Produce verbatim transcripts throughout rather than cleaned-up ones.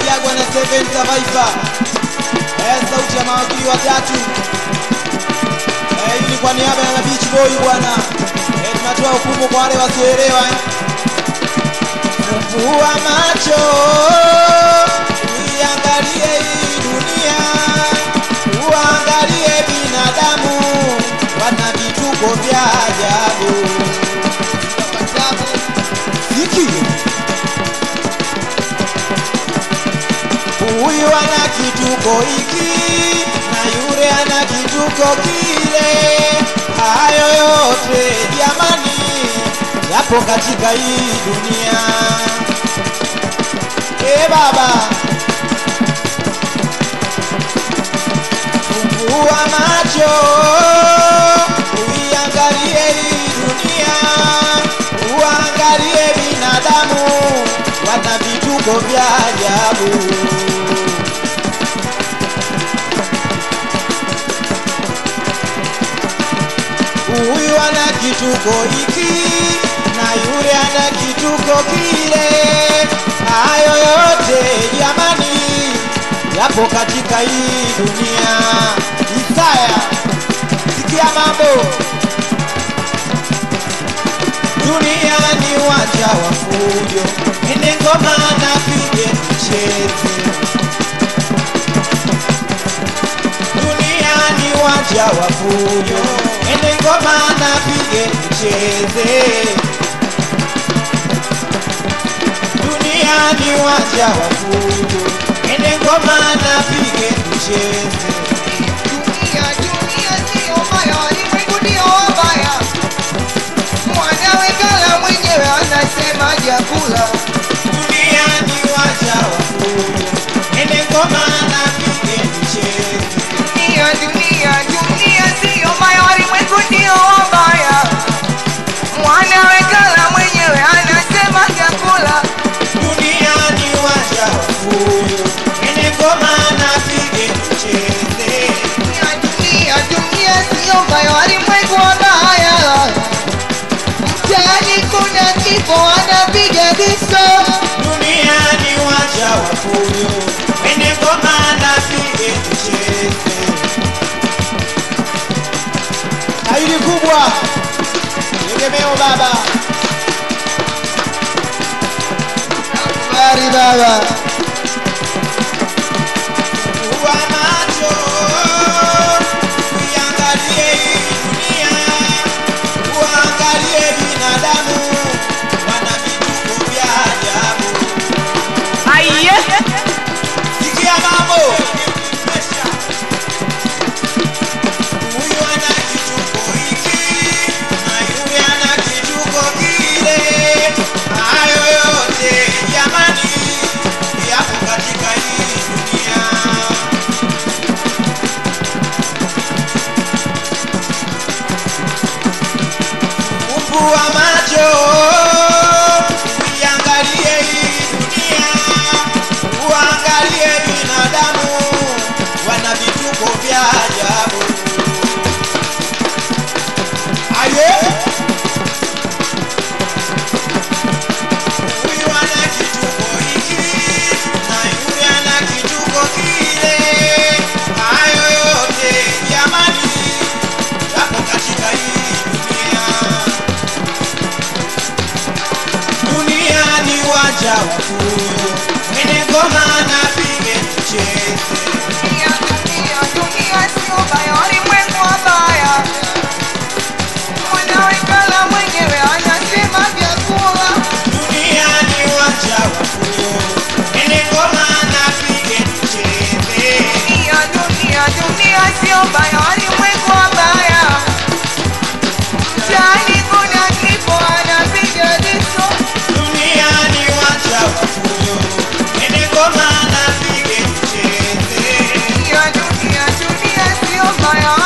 Jagwa na Seven Survivor. Eh, sauti ya mawakili watatu. Eh, hili kwa niaba ya Beach Boy bwana. Eh, tunatoa hukumu kwa wale wasioelewa. Fungua macho, uiangalie hii dunia. Uangalie binadamu, wana vituko vya ajabu. Siki huyu ana kituko hiki na yule ana kituko kile. Hayo yote jamani yapo katika hii dunia. E baba, fungua macho, uiangalie hii dunia. Uangalie binadamu, wana vituko vya ajabu. Huyu ana kituko hiki na yule ana kituko kile. Hayo yote jamani yapo katika hii dunia. Isaya, sikia mambo. Dunia ni uwanja wa fujo, ende ngoma na pige mcheze. Dunia ni uwanja wa fujo, ende ngoma na pige mcheze. Dunia ni uwanja wa fujo, ende ngoma na pige mcheze. Dunia, dunia sio mbaya, ulimwengu ndio mbaya. Mwanawe kala mwenyewe anasema jakula. Dunia ni uwanja wa fujo, ende ngoma na pige mcheze. Dunia, dunia, dunia sio mbaya, ulimwengu ndio mbaya. Mwanawe kala mwenyewe anasema jakula. Dunia ni uwanja wa fujo, ende ngoma na pige mcheze. Dunia, dunia, dunia sio mbaya, ulimwengu mbaya. Mtaani kuna kifo anapiga disco. Dunia ni uwanja wa fujo, ende ngoma na pige mcheze. Tairi kubwa, tegemeo baba. Habari baba. Fungua macho, uiangalie hii dunia. Uangalie binadamu, wana vituko vya ajabu. Sikia mambo. Huyu ana kituko hiki na yule ana kituko kile. Hayo yote jamani yapo katika hii dunia. Fungua macho, uiangalie hii dunia. Uangalie binadamu, wana vituko vya ajabu. Aye, huyu ana kituko hiki na yule ana kituko kile. Hayo yote jamani yapo katika hii dunia. Dunia ni uwanja wa fujo, ende ngoma na pige mcheze. Dunia, dunia, dunia sio mbaya, ulimwengu mbaya. Mwanawe kala mwenyewe anasema vyakula. Dunia ni uwanja wa fujo, ende ngoma na pige mcheze. Dunia, dunia, dunia sio mbaya, ulimwengu mbaya. Mtaani kuna kifo anapiga disco. Dunia ni uwanja wa fujo, ende ngoma na pige mcheze. Dunia, dunia, dunia sio mbaya,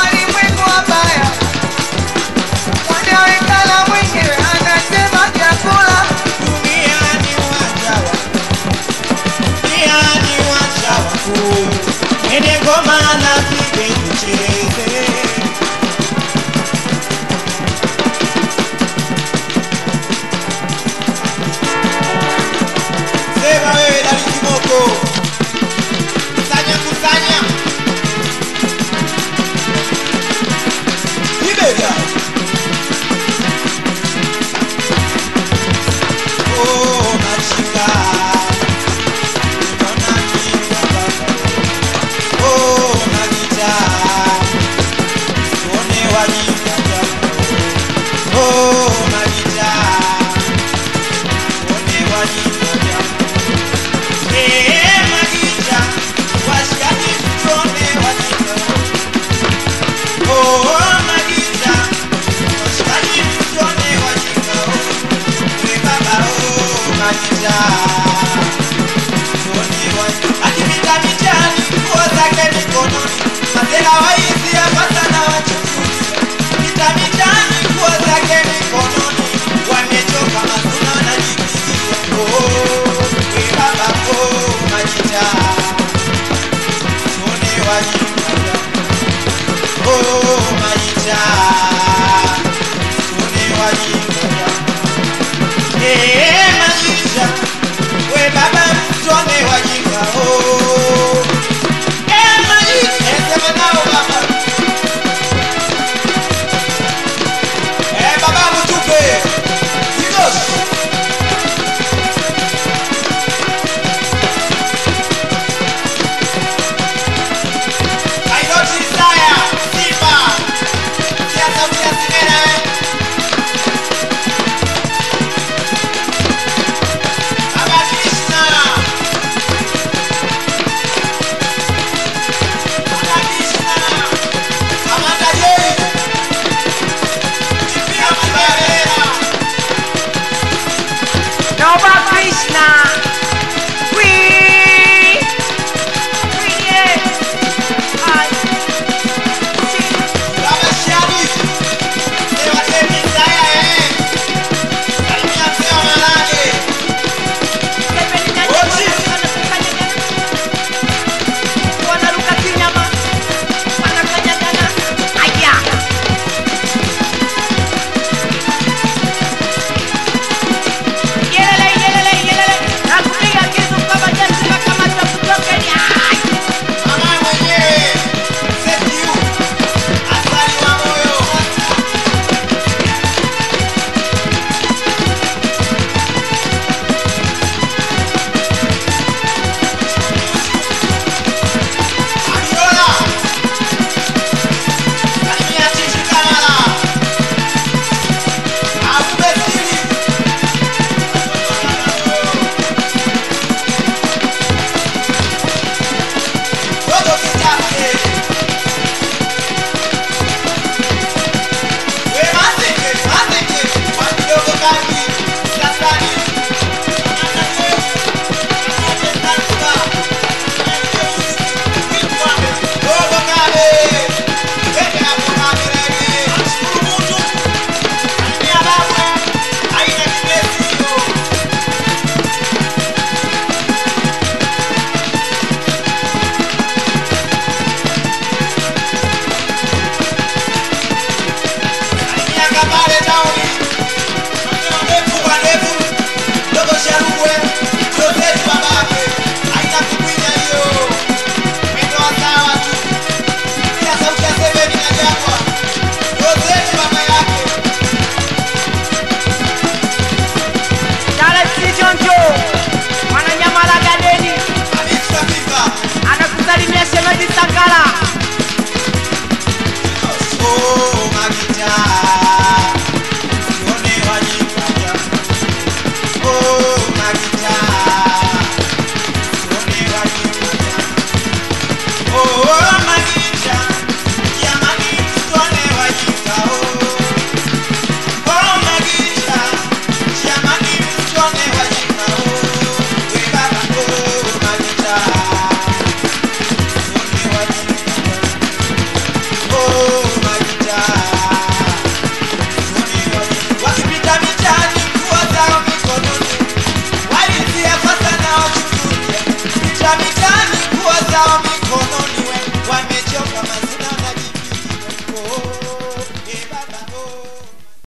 majita. Akipita mitaani nguo zake mikononi, masela waizi apata na wachukuzi. Akipita mitaani nguo zake mikononi, wamechoka mazuna na jikilia. Oh, we baba oh majita, tuone wajinga. Oh majita, tuone wajinga. Eh majita, we baba tuone wajinga. Oh eh majita, sema nao baba. Eh baba mtupe Zigos. I don't desire Simba. Siasa siasa mera. Baba Krishna. Baba Krishna. Amanda Yei. Chipia Mabera. Nova Krishna.